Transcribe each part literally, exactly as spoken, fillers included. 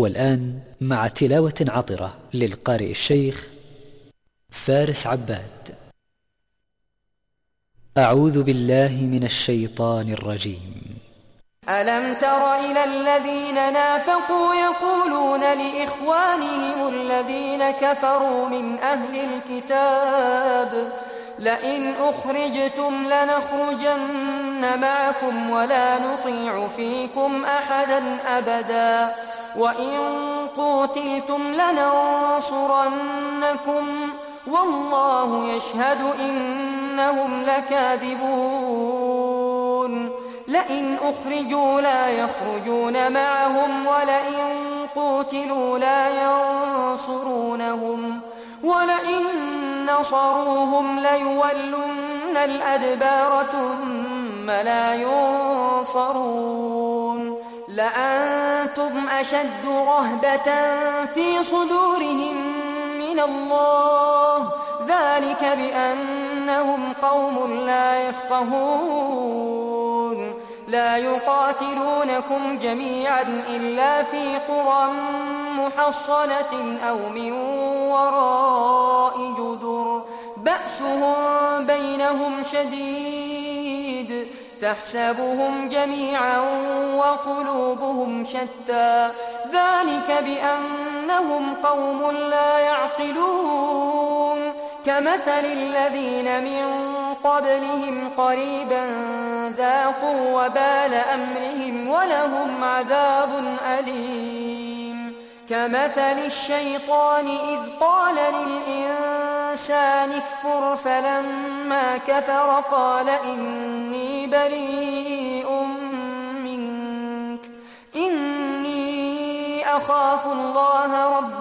والآن مع تلاوة عطرة للقارئ الشيخ فارس عباد. أعوذ بالله من الشيطان الرجيم. ألم تر إلى الذين نافقوا يقولون لإخوانهم الذين كفروا من أهل الكتاب لئن أخرجتم لنخرجن معكم ولا نطيع فيكم أحدا أبدا وإن قوتلتم لننصرنكم والله يشهد إنهم لكاذبون. لئن أخرجوا لا يخرجون معهم ولئن قوتلوا لا ينصرونهم ولئن نصروهم ليولن الأدبار ثم لا ينصرون. لأنتم أشد رهبة في صدورهم من الله ذلك بأنهم قوم لا يفقهون. لا يقاتلونكم جميعا إلا في قرى محصنة أو من وراء جدر بأسهم بينهم شديد تحسبهم جميعا وقلوبهم شتى ذلك بأنهم قوم لا يعقلون. كمثل الذين من قبلهم قريبا ذاقوا وبال أمرهم ولهم عذاب أليم. كمثل الشيطان إذ قال للإنسان اكفر فلما كفر قال إني بريء منك إني أخاف الله رب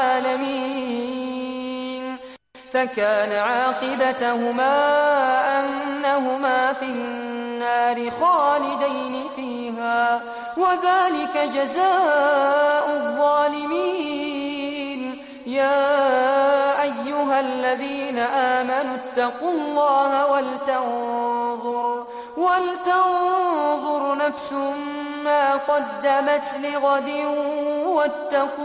العالمين. فكان عاقبتهما أنهما في النار خالدين فيها وذلك جزاء الظالمين. يا أيها الذين آمنوا اتقوا الله ولتنظر, ولتنظر نفس ما قدمت لغد واتقوا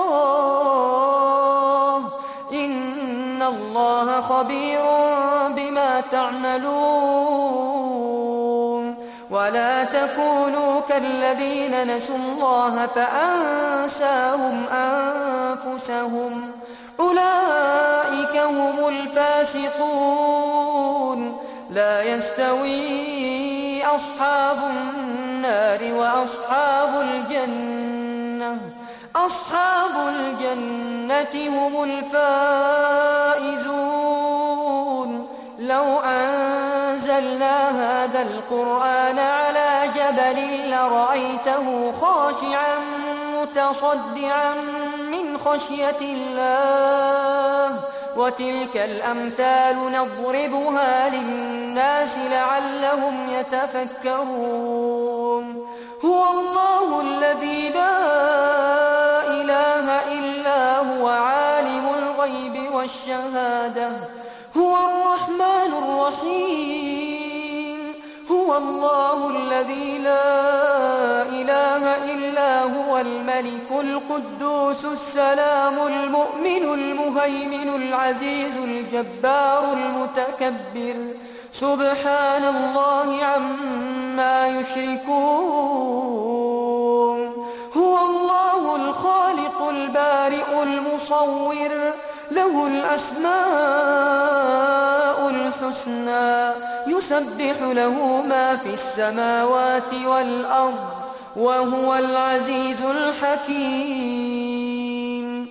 الله إن الله خبير بما تعملون. ولا تكونوا كالذين نسوا الله فأنساهم أنفسهم أولئك هم الفاسقون. لا يستوي أصحاب النار وأصحاب الجنة أصحاب الجنة هم الفائزون. لو أنزلنا هذا القرآن على جبل لرأيته خاشعا متصدعا من خشية الله. وتلك الأمثال نضربها للناس لعلهم يتفكرون. هو الله الذي لا إله إلا هو عالم الغيب والشهادة هو الرحمن الرحيم. هو الله الذي لا إله إلا هو الملك القدوس السلام المؤمن المهيمن العزيز الجبار المتكبر سبحان الله عما يشركون. هو الله الخالق البارئ المصور له الأسماء الحسنى يسبح له ما في السماوات والأرض وهو العزيز الحكيم.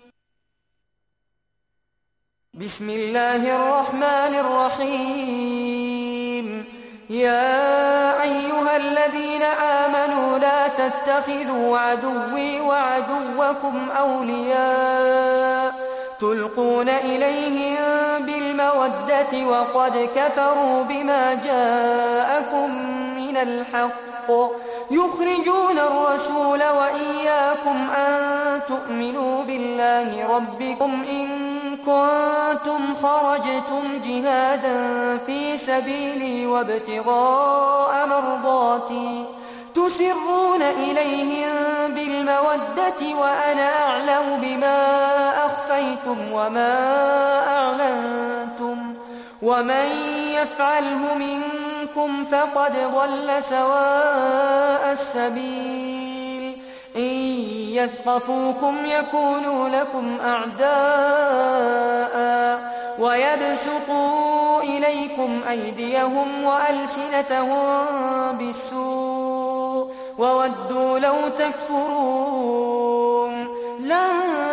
بسم الله الرحمن الرحيم. يا أيها الذين آمنوا لا تتخذوا عدوي وعدوكم أولياء تلقون إليهم بالمودة وقد كفروا بما جاءكم من الحق يخرجون الرسول وإياكم أن تؤمنوا بالله ربكم إن كنتم خرجتم جهادا في سبيلي وابتغاء مرضاتي تسرون إليهم بالمودة وأنا أعلم بما أخفيتم وما أعلنتم ومن يفعله منكم فقد ضل سواء السبيل إن يثقفوكم يكونوا لكم أعداء ويبسطوا إليكم أيديهم وألسنتهم بالسوء وودوا لو تكفرون لن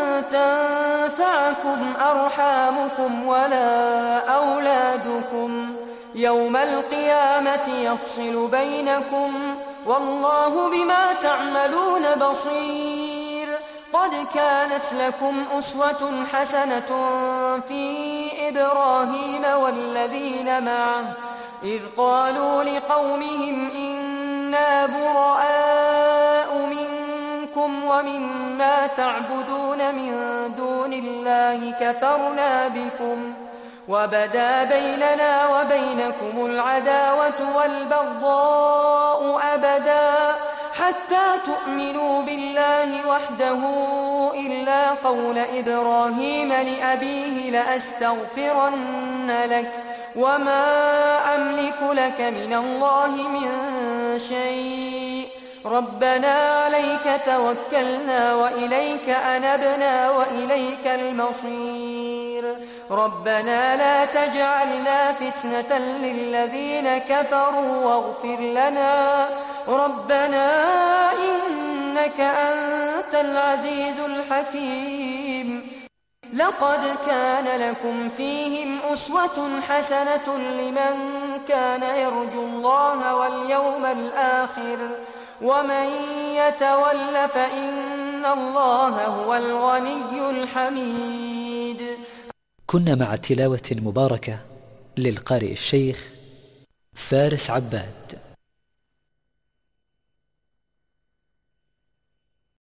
تنفعكم أرحامكم ولا أولادكم يوم القيامة يفصل بينكم والله بما تعملون بصير قد كانت لكم أسوة حسنة في إبراهيم والذين معه إذ قالوا لقومهم إنا براء منكم ومما تعبدون من دون الله كفرنا بكم وبدا بيننا وبينكم العداوة والبغضاء أبدا حتى تؤمنوا بالله وحده إلا قول إبراهيم لأبيه لأستغفرن لك وما أملك لك من الله من شيء ربنا عليك توكلنا وإليك أنبنا وإليك المصير ربنا لا تجعلنا فتنة للذين كفروا واغفر لنا ربنا إنك أنت العزيز الحكيم لقد كان لكم فيهم أسوة حسنة لمن كان يرجو الله واليوم الآخر ومن يتول فإن الله هو الغني الحميد. كنا مع تلاوة مباركة للقارئ الشيخ فارس عباد.